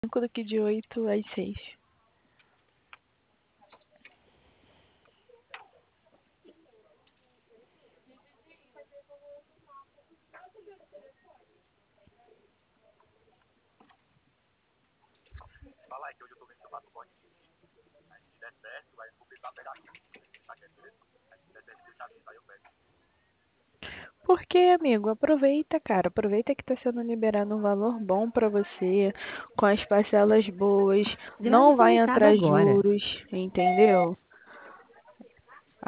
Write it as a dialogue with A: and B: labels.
A: 5 do que de 8 às 6.
B: Fala aí que hoje eu tô vendo que eu faço corte. Se der certo, aí eu vou precisar pegar aqui. Tá quieto, beleza? Se der certo, deixa aviso, aí eu pego.
A: Por que, amigo? Aproveita, cara. Aproveita que tá sendo liberado um valor bom pra você, com as parcelas boas.
C: Grade
A: Não vai
C: conectada
A: entrar
C: agora.
A: juros, entendeu?